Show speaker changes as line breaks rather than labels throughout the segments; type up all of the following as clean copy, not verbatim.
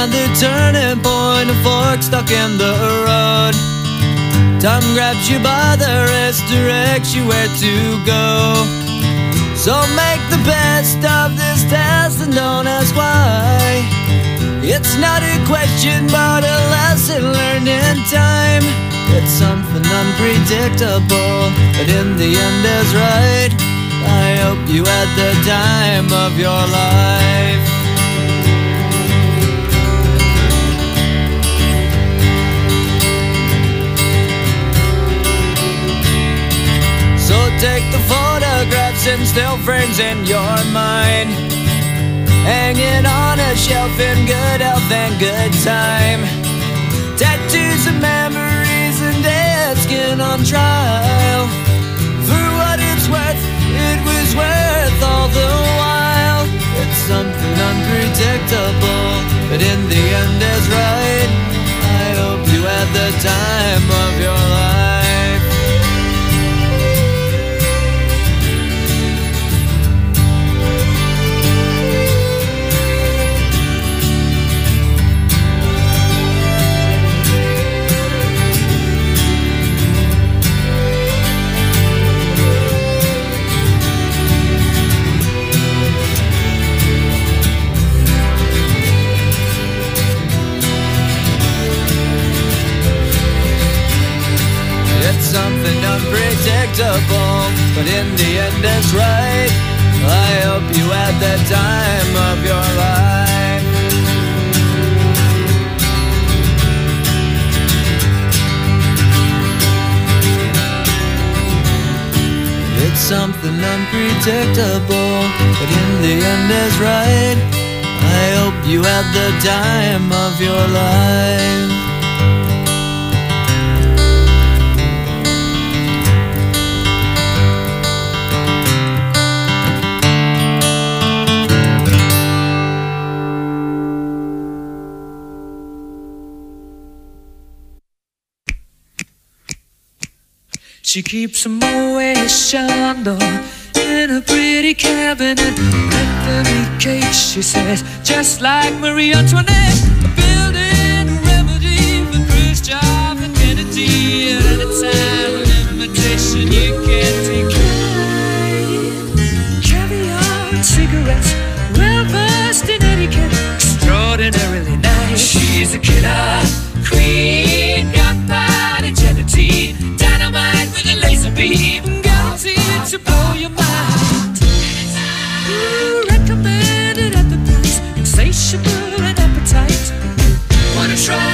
Round the turning point, a fork stuck in the road. Time grabs you by the wrist, directs you where to go. So make the best of this test and don't ask why. It's not a question but a lesson learned in time. It's something unpredictable, but in the end is right. I hope you had the time of your life. So take the photographs and still frames in your mind, hanging on a shelf in good health and good time. Tattoos and memories and dead skin on trial. For what it's worth, it was worth all the while. It's something unpredictable, but in the end is right. I hope you had the time of your life. Something unpredictable, but in the end is right. I hope you had the time of your life. It's something unpredictable, but in the end is right. I hope you had the time of your life.
She keeps a Moet Chandon in a pretty cabinet. Anthony cake, she says, just like Marie Antoinette. Building a remedy for Khrushchev and Kennedy. At any time, an invitation you can't decline. Caviar and cigarettes, well versed in etiquette, extraordinarily nice. She's a killer queen, gunpowder gelatine, dynamite with a laser beam, guaranteed to blow your mind. Ooh, recommended at the price, insatiable and appetite. Wanna try?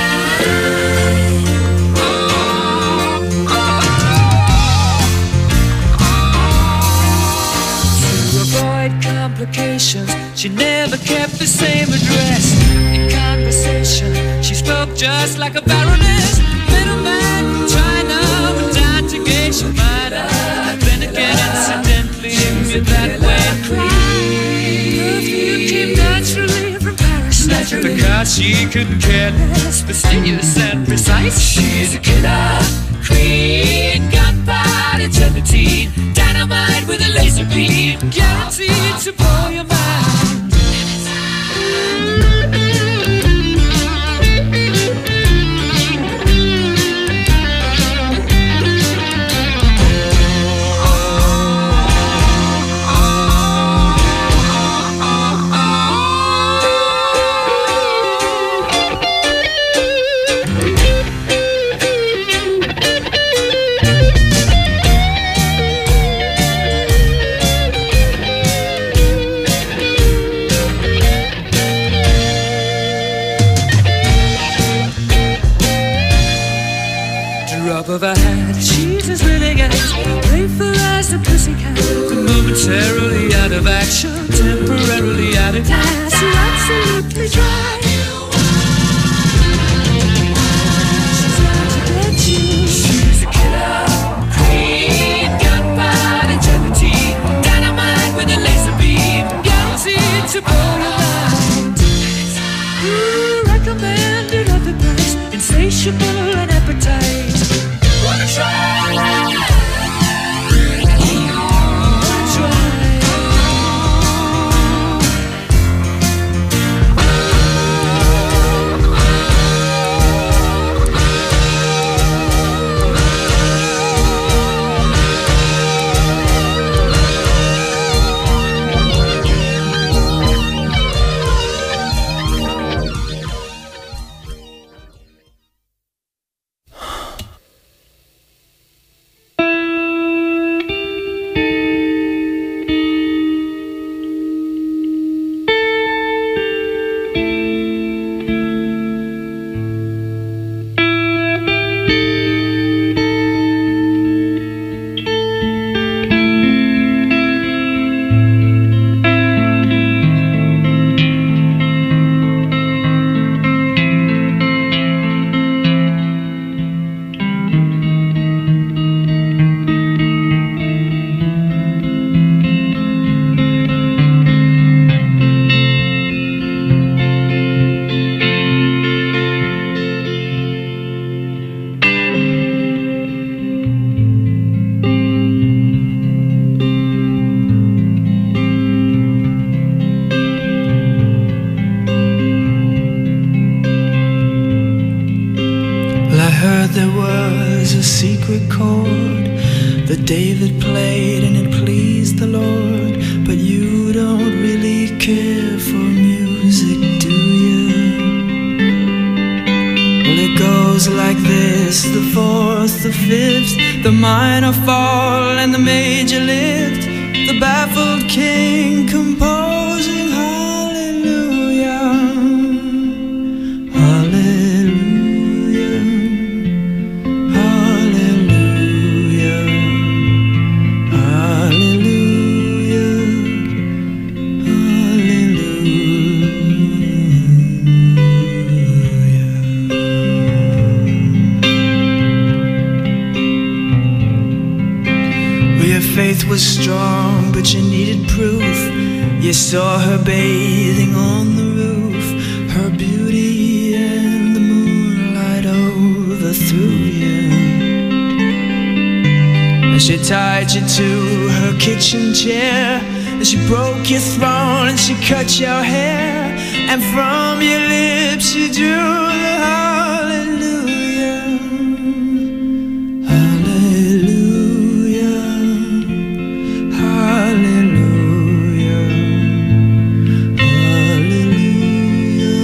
To avoid complications, she never kept the same address. In conversation, she spoke just like a baroness. Middleman from China would die to gauge your mind. Then again, incidentally, you're that way. Perfume came naturally from Paris, because she couldn't care less, fastidious and precise. She's a killer queen, gunpowder gelatine, dynamite with a laser beam, guaranteed to blow your mind. Of her hat, she's as willing as playful as the pussycat, but momentarily out of action, temporarily out of gas. You're absolutely dry. She's out to get you. She's a killer queen, gunpowder gelatine, dynamite with a laser beam, guaranteed to blow your mind. Ooh, recommended at the price, insatiable and appetite. Wanna try?
sacred chord that David played and it pleased the Lord. But you don't really care for music, do you? Well, it goes like this: the fourth, the fifth, the minor fall and the major lift, the baffled king composing hallelujah, hallelujah, hallelujah, hallelujah, hallelujah. Well, your faith was strong, but you needed proof. You saw her bathing on the roof, her beauty and the moonlight overthrew you. And she tied you to her kitchen chair, and she broke your throne and she cut your hair, and from your lips she drew the hallelujah, hallelujah, hallelujah, hallelujah,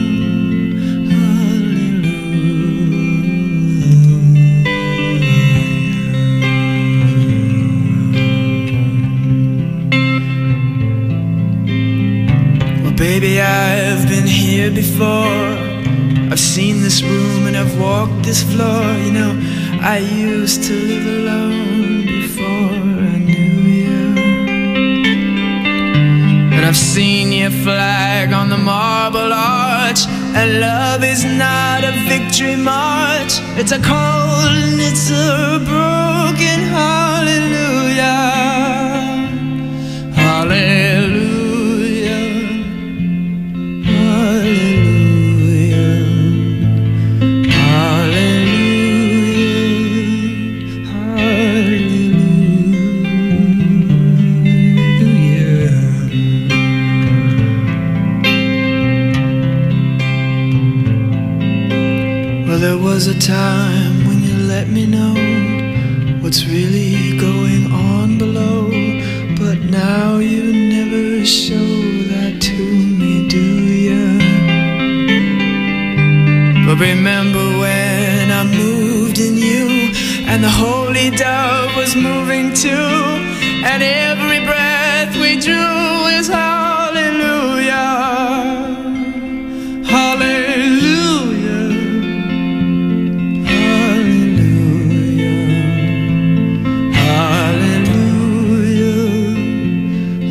hallelujah. Well, baby, I've been here before. I've seen this room and I've walked this floor. You know, I used to live alone before I knew you. And I've seen your flag on the marble arch, and love is not a victory march. It's a cold and it's a broken hallelujah, hallelujah, hallelujah, hallelujah, hallelujah. Well, there was a time when you let me know what's really going on below, but now you never show that to me, do you? But remember when I moved in you, and the holy dove was moving too, and every breath we drew is hallelujah, hallelujah, hallelujah, hallelujah,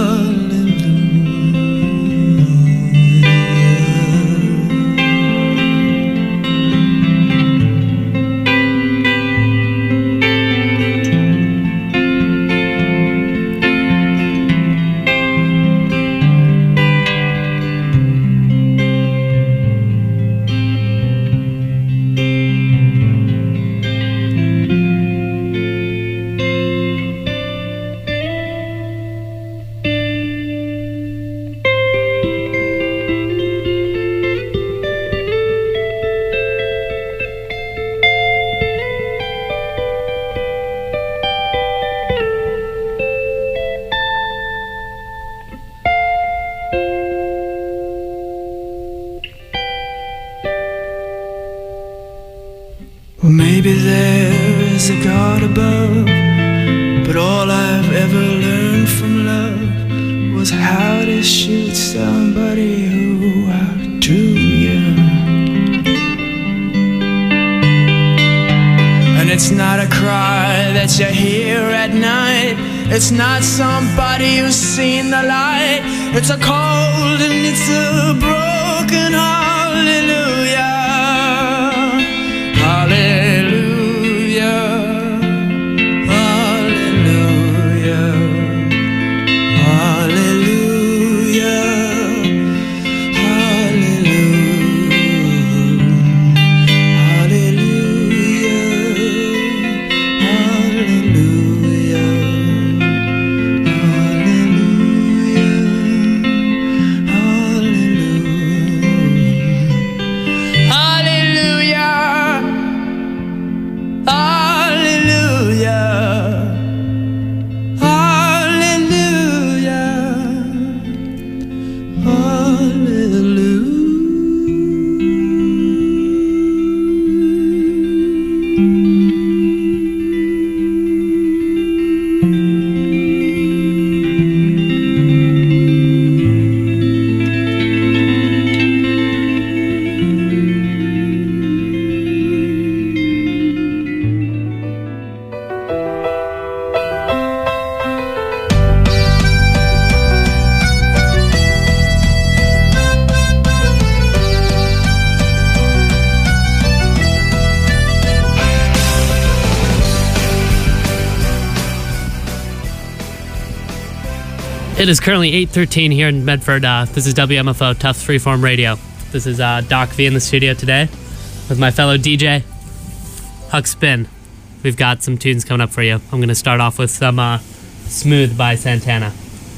Well, maybe there is a God above, but all I've ever learned from love was how to shoot somebody who outdrew you. And it's not a cry that you hear at night, it's not somebody who's seen the light, it's a cold and it's a broken hallelujah, hallelujah, hallelujah, hallelujah, hallelujah, hallelujah, hallelujah.
It is currently 8:13 here in Medford. This is WMFO, Tufts Freeform Radio. This is Doc V in the studio today with my fellow DJ, Huck Spin. We've got some tunes coming up for you. I'm going to start off with some Smooth by Santana.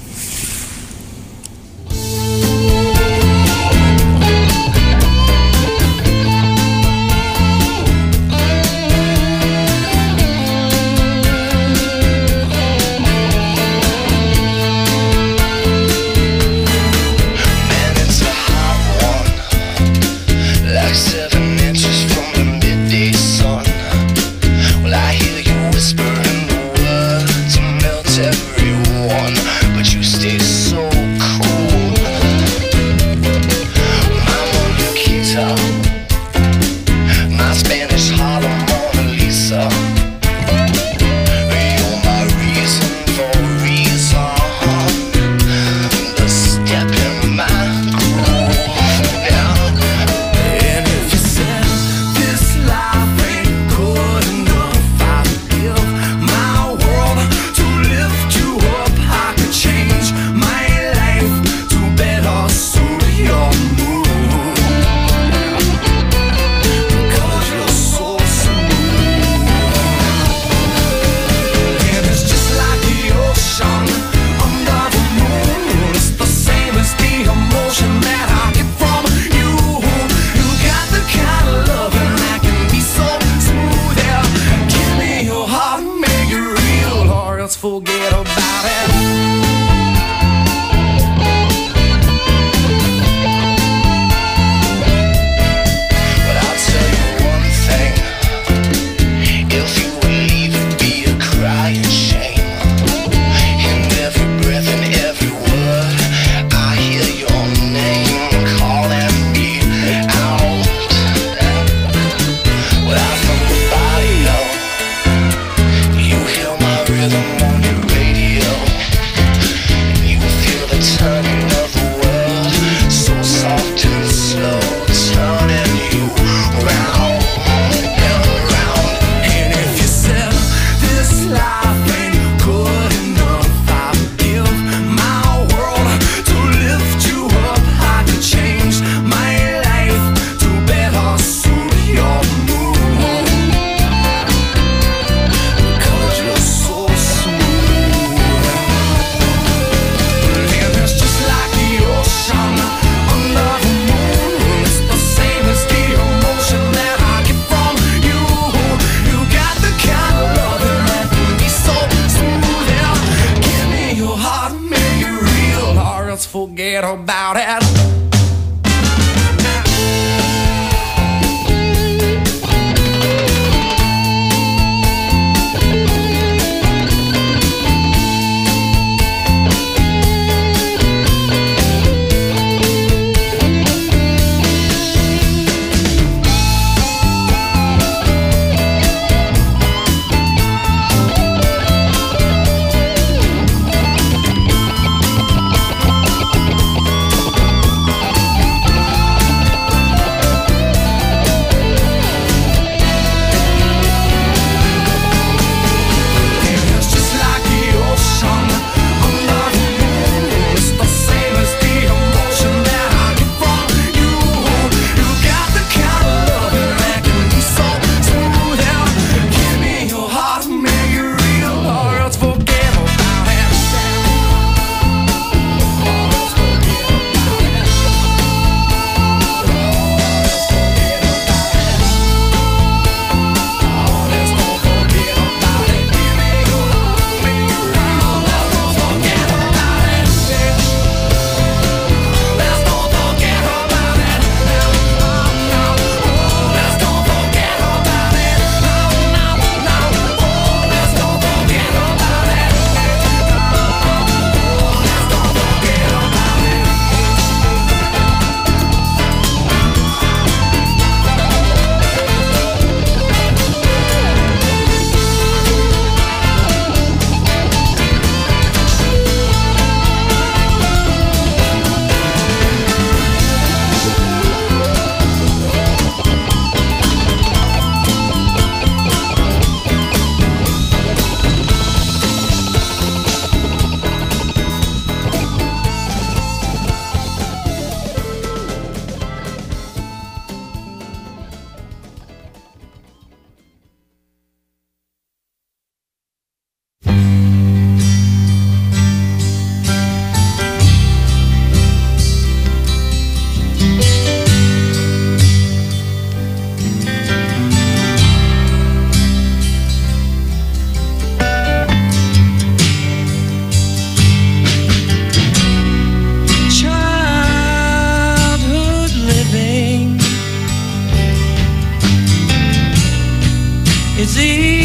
Forget about it.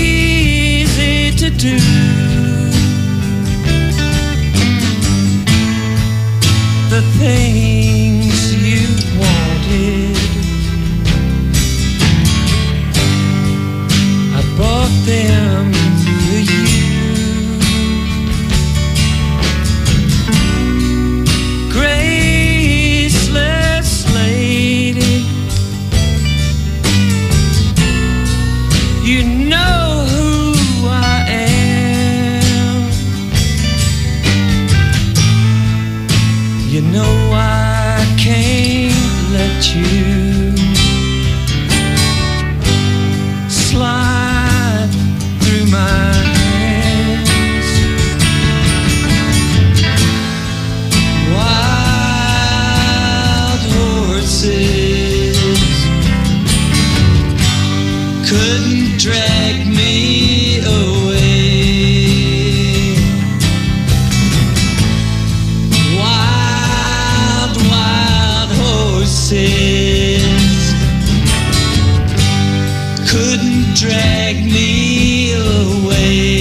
easy to do. The things you wanted, I brought them to you. Graceless lady, you know who I am. You know I can't let you slide through my hands. Wild horses couldn't drag me away. Wild, wild horses couldn't drag me away.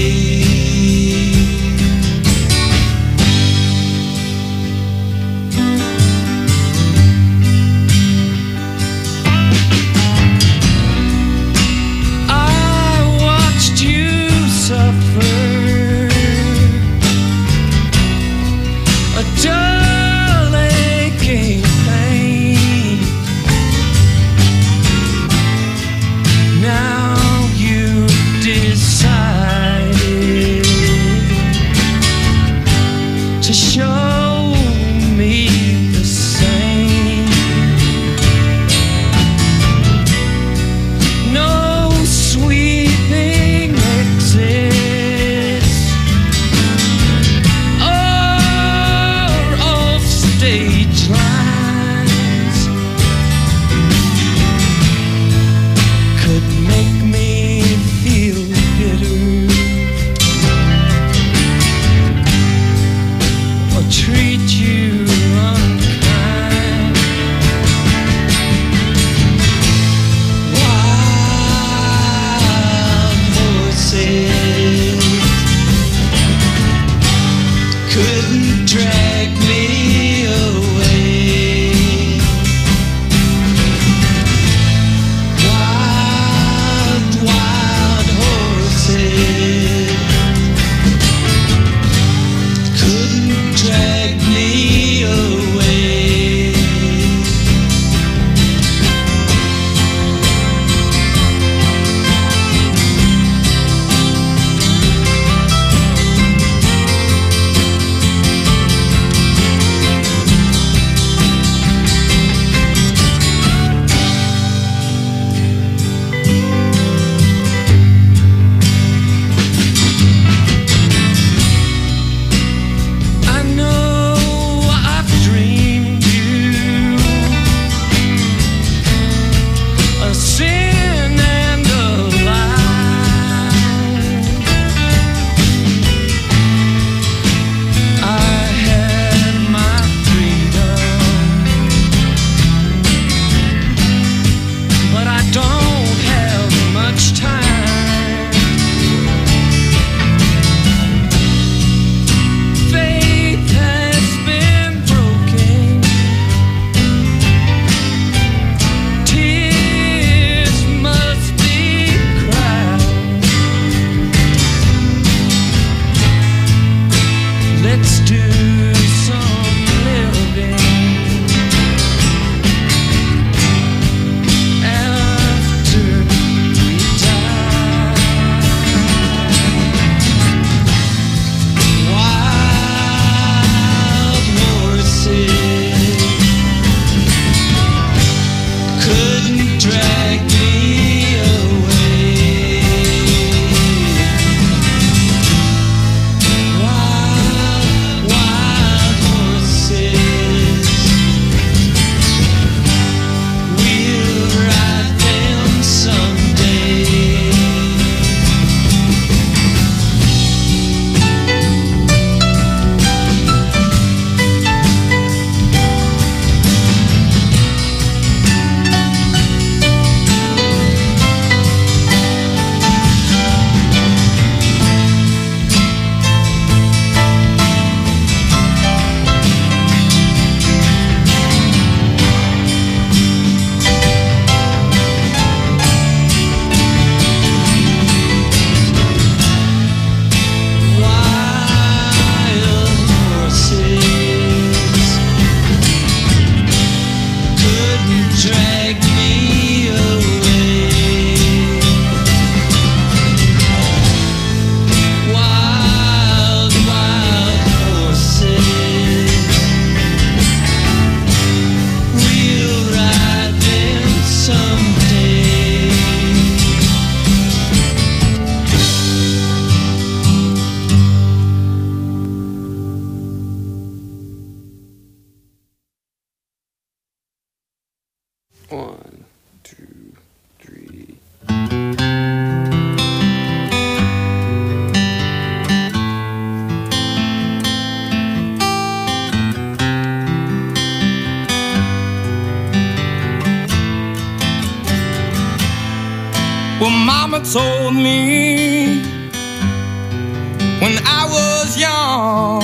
told me when I was young,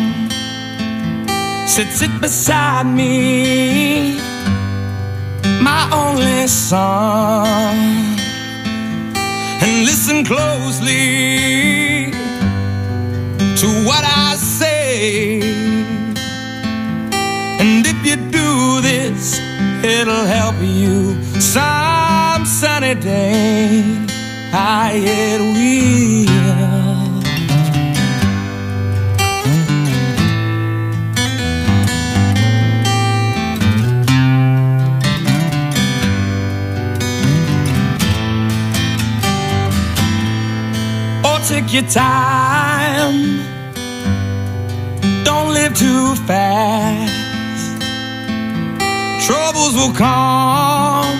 said sit beside me, my only son, and listen closely to what I say. And if you do this, it'll help you some sunny day. It will. Oh, take your time, don't live too fast. Troubles will come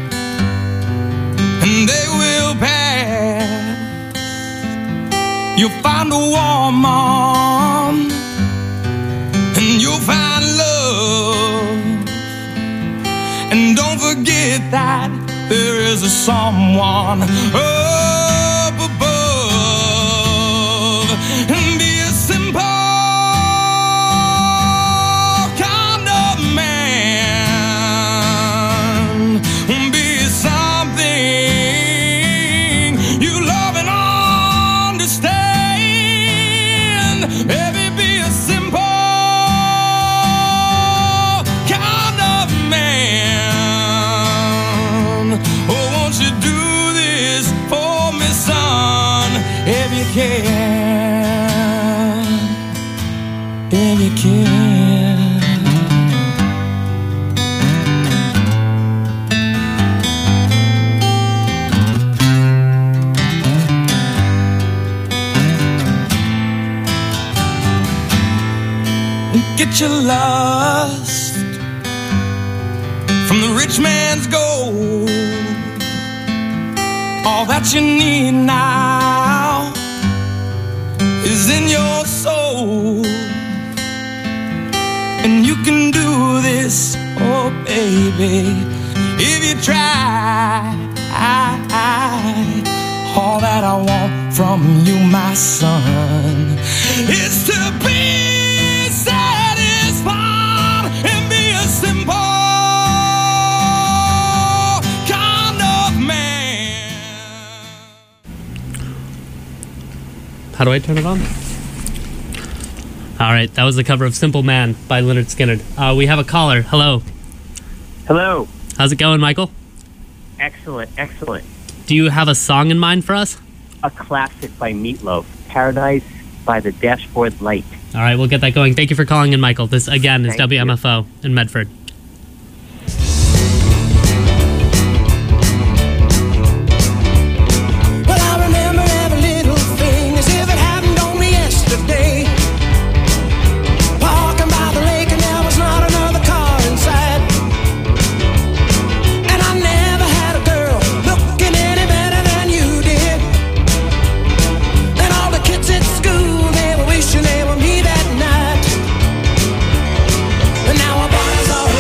and they will pass. You'll find a woman and you'll find love. And don't forget that there is a someone up above. And be a simple kind of man. Be something you love and understand. Baby, be a simple kind of man. Oh, won't you do this for me, son, if you can, if you can. Get your lust from the rich man's gold. All that you need now is in your soul. And you can do this, oh baby, if you try. All that I want from you, my son, is to be satisfied and be a simple kind of man.
How do I turn it on? All right, that was the cover of Simple Man by Lynyrd Skynyrd. We have a caller. Hello.
Hello.
How's it going, Michael?
Excellent, excellent.
Do you have a song in mind for us?
A classic by Meatloaf, Paradise by the Dashboard Light.
All right, we'll get that going. Thank you for calling in, Michael. This, again, is
Thank
WMFO in Medford.
Well, I remember every little thing as if it happened only yesterday. Walking by the lake and there was not another car inside. And I never had a girl looking any better than you did. And all the kids at school, they were wishing they were me that night. And now our bodies are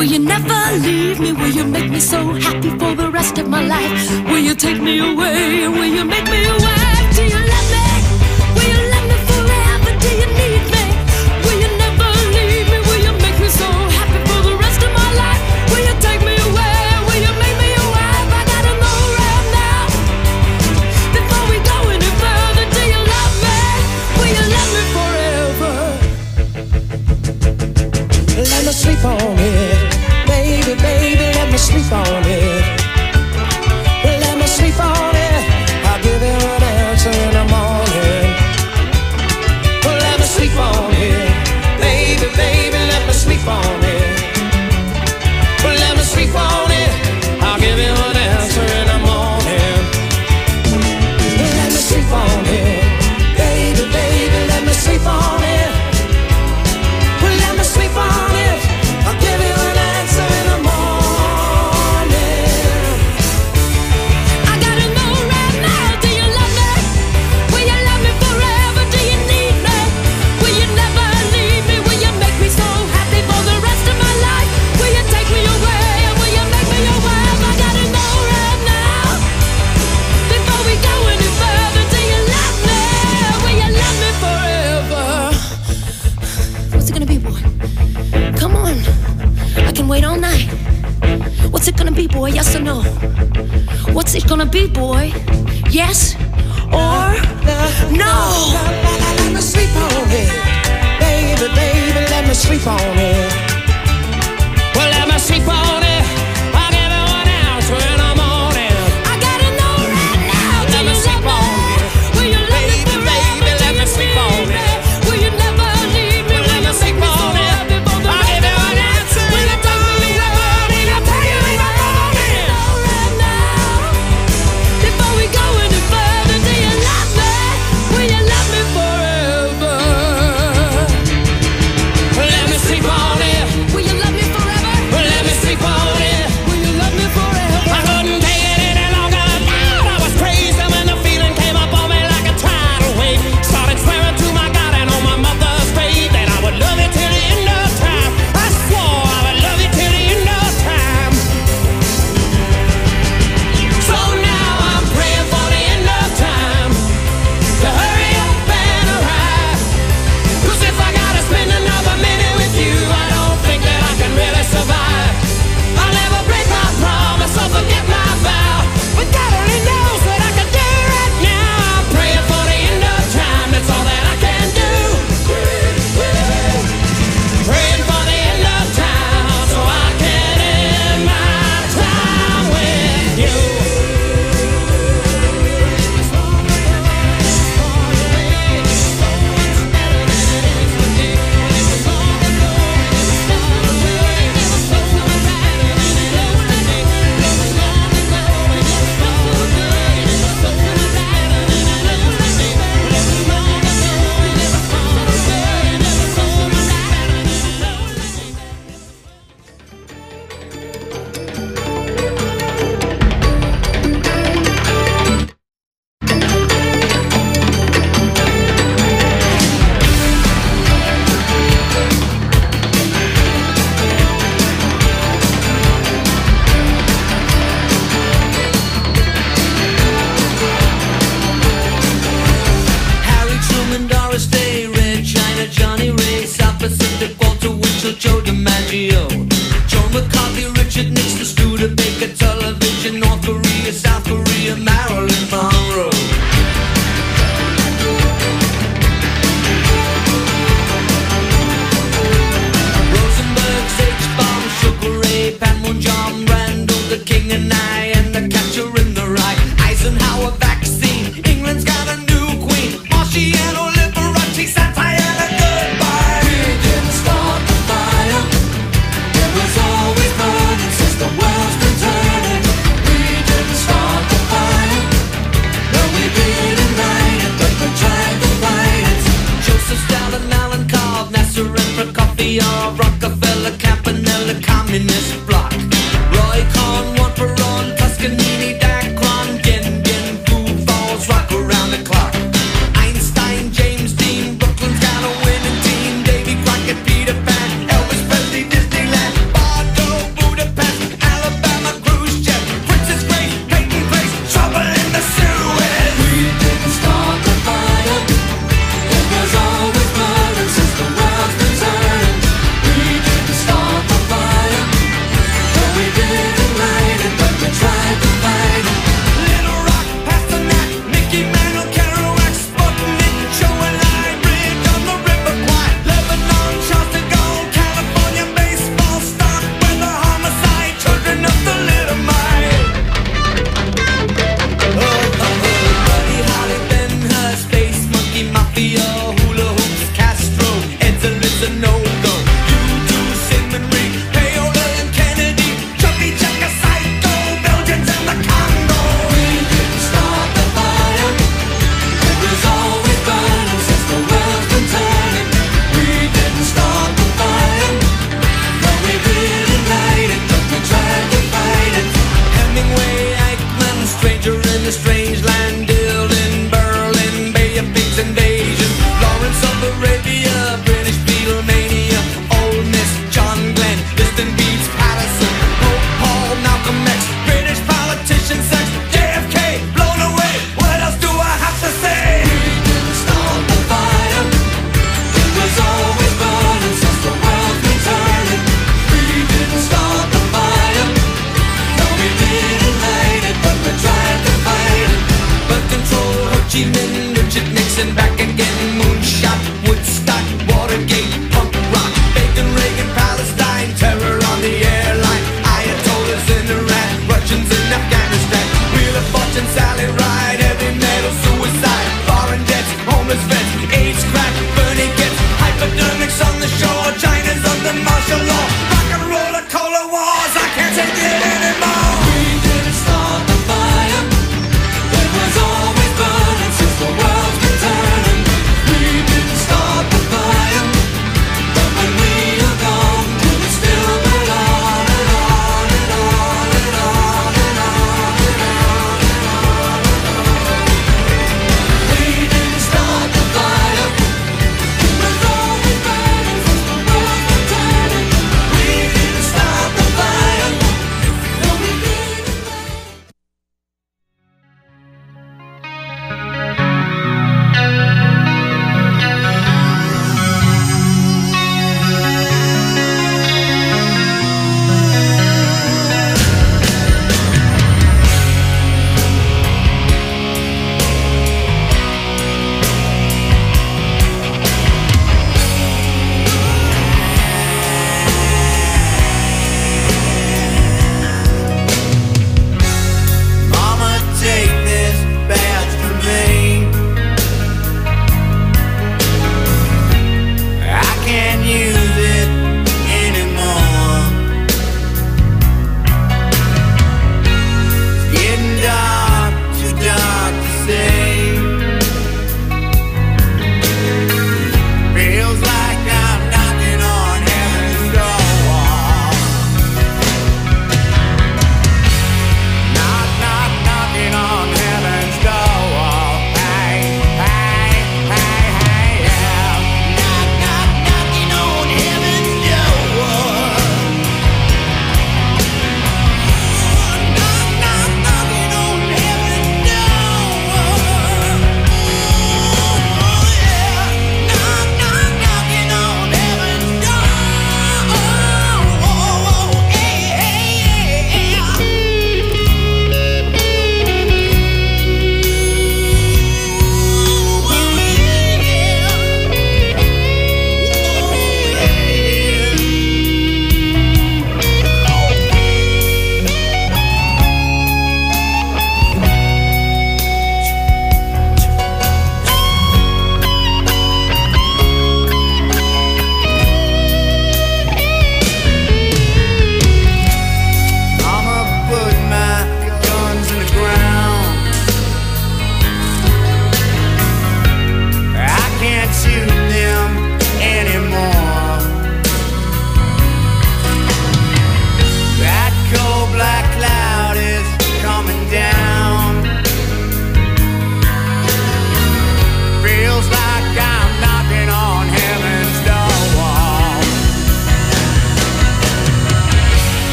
Will you never leave me? Will you make me so happy for the rest of my life? Will you take me away? Will you make me your wife? Do you love me? Will you love me forever? Do you need me? Will you never leave me? Will you make me so happy for the rest of my life? Will you take me away? Will you make me your wife? I gotta know right now, before we go any further. Do you love me? Will you love me forever?
Let me sleep on it, baby, baby, let me sleep on it. Let me sleep on it, I'll give you an answer in the morning. Let me sleep on it, baby, baby, let me sleep on it. Let me sleep on it, I'll give you an answer in the morning. Let me sleep on it, baby, baby, let me sleep on it. Let me sleep on it, I'll give you an answer in the morning.
I gotta know right now, do you love me? Will you love me forever? Do you need me? Will you never leave me? Will you make me so happy for the rest of my life? Will you take me away? Will you make me your wife? I gotta know right now, before we go any further. Do you love me? Will you love me forever? What's it gonna be, boy? Come on, I can wait all night. What's it gonna be, boy? Yes or no? What's it gonna be, boy? Yes or no?
Let me sleep on it, baby, baby, let me sleep on it. Well, let me sleep on it, I'll give you an answer in the morning.
I gotta know right now, do
Let me
you
sleep
love
on
me?
it,
Will you love me
baby,
forever?
baby,
Do
let me
you
sleep
need
on
me?
it.
Will you never leave me?
Well,
Will
let
you
me
make
sleep
me so
on it,
happy for the
I'll
rest
give you
of my
an
life?
answer
Will
in
you
the
take me
morning.
away?
I'll tell you in the morning.
Know right now, before we go any further. Do you love me? Will you love me forever?
Let me sleep on it,
Will you love me forever?
let me sleep on it.
Will you love me forever?
I couldn't take it any longer. I was crazy when the feeling came up on me like a tidal wave. Started swearing to my God and on my mother's faith that I would love you till the end of time. I swore I would love you till the end of time. So now I'm praying for the end of time to hurry up and arrive. 'Cause if I gotta spend another minute with you, I don't think that I can really survive. I'll never break my promise or forget my vow, but God only knows what I can do right now. I'm praying for the end of time, that's all that I can do. Praying for the end of time so I can end my time with you.
Harry Truman, Doris Day, Red China, Johnny Ray, South Pacific, Walter Winchell, Joe DiMaggio, Joe McCarthy, Richard Nixon, Studebaker, television, North Korea, South Korea, Marilyn Monroe. Rosenberg, H-Bomb, Sugar Ray, Panmunjom, Randall, the King and I, and the Catcher in the Rye, Eisenhower vaccine, England's got a new queen, Marciano, Liberace, satire, and goodbye. We didn't start the fire, it was always burning since the world's been turning.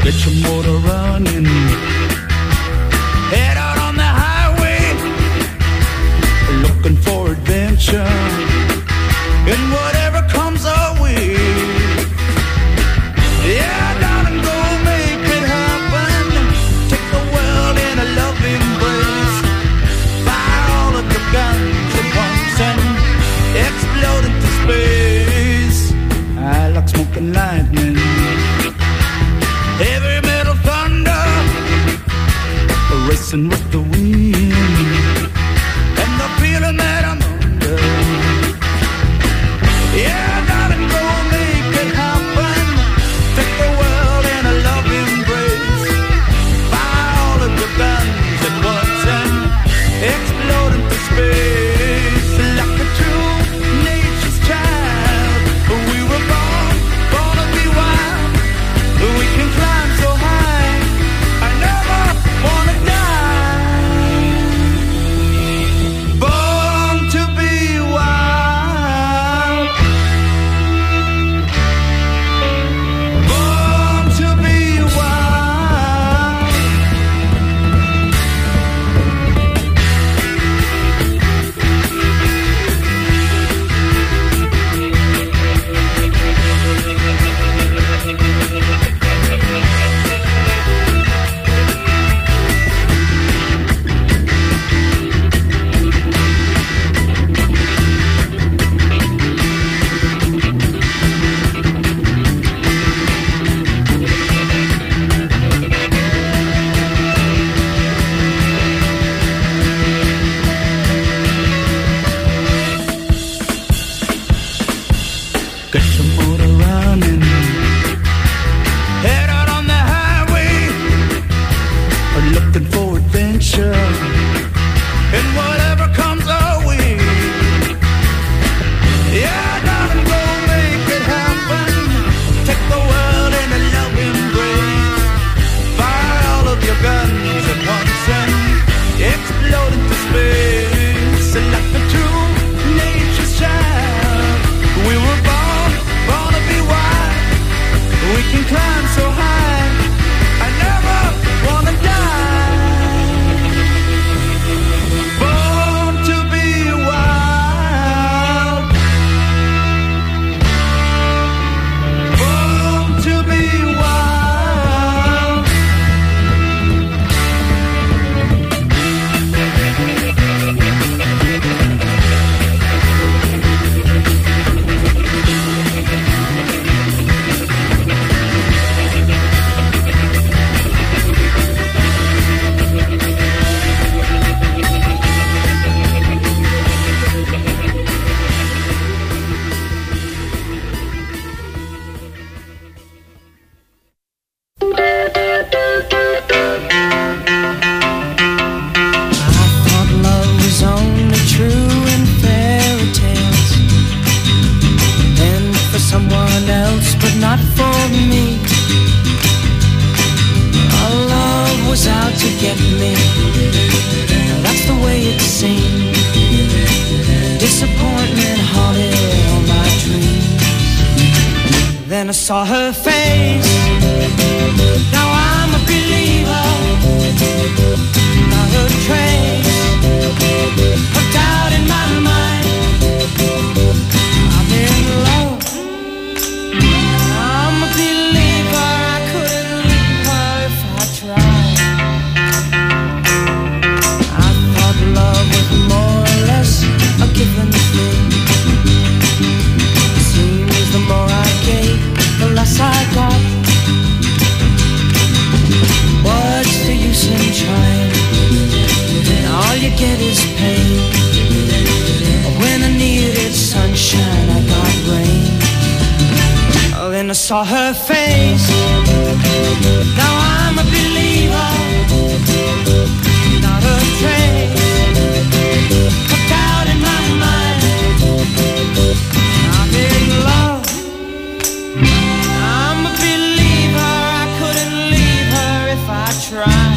Get your motor running. Head out on the highway, looking for adventure. And whatever comes our way, yeah, darling, go make it happen. Take the world in a loving embrace. Fire all of your guns at once and explode into space. I like smoking lightning, heavy metal thunder, racing with the wind, and the feeling that I'm under. Yeah, darling, go make it happen. Take the world in a loving embrace. Fire all of your guns at once and explode into space. Like a true nature's child, we were born to be wild. We can climb so high, I never wanna die. Born to be wild. Born to be wild. Get your motor running. Head out on the highway, looking for adventure. And whatever comes our way, yeah, darling, go make it happen. Take the world in a loving embrace. Fire all of your guns at once and explode into space. Like the true nature's child, we were born to be wild. We can climb so high, I never wanna die. Born to be wild. Born to be wild.
I thought love was only true in fairy tales, and for someone else, but not for me. Our love was out to get me. That's the way it seemed. Disappointment haunted all my dreams. Then I saw her face. Now I'm a believer. Not a trace of doubt in my mind. I'm in love. I'm a believer. I couldn't leave her if I tried. I thought love was more or less a given thing. Seems the more I gave, the less I got. What's the use in trying? All you get is pain. When I needed sunshine, I got rain. Then I saw her face. Now I'm a believer. Not a trace of doubt in my mind. I'm in love. I'm a believer. I couldn't leave her if I tried.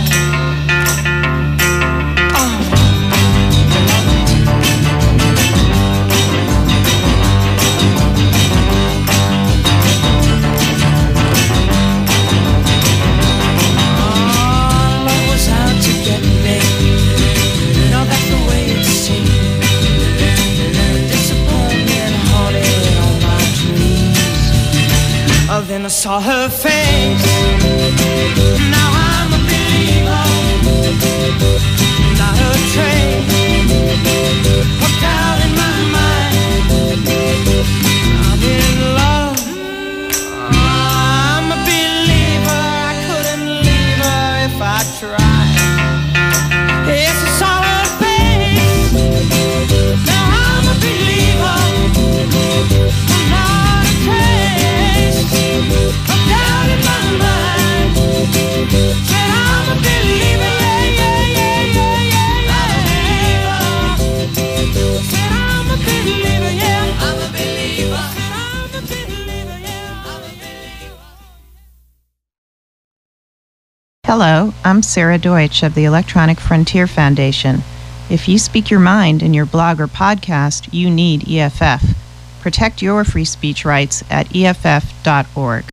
saw her face. Now I'm a believer, not a trace of doubt in my mind. I'm in love, I'm a believer. I couldn't leave her if I tried. Yes, I saw her face. Now I'm a believer, not a trace of doubt in my mind. Said I'm a believer, yeah, yeah, yeah, yeah, yeah. Said I'm a believer, yeah. I'm a believer. Said I'm a believer, yeah. I'm a believer.
Hello, I'm Sarah Deutsch of the Electronic Frontier Foundation. If you speak your mind in your blog or podcast, you need EFF. Protect your free speech rights at EFF.org.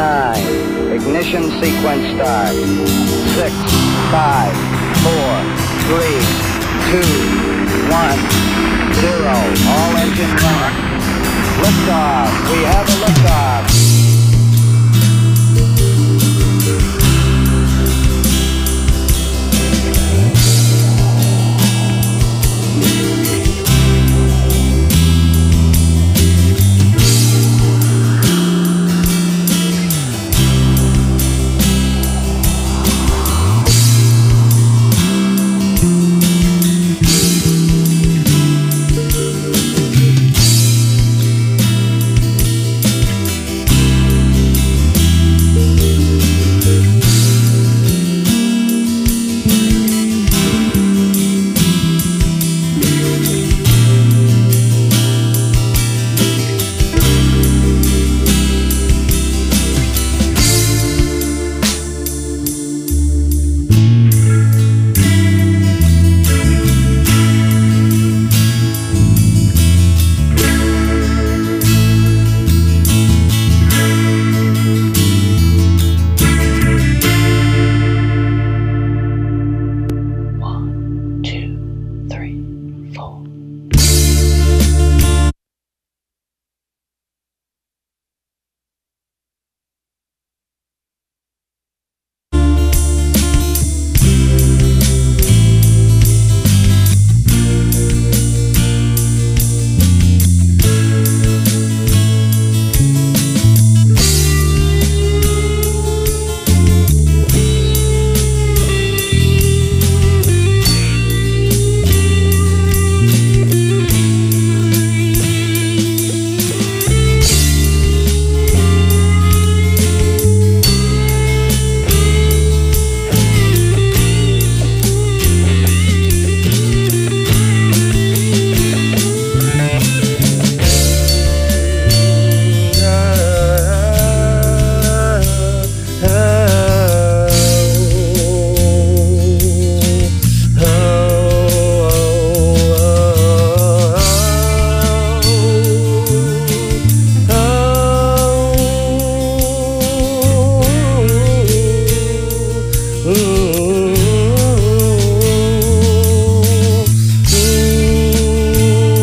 9. Ignition sequence start. 6, 5, 4, 3, 2, 1, 0. All engine running. Liftoff. We have a liftoff.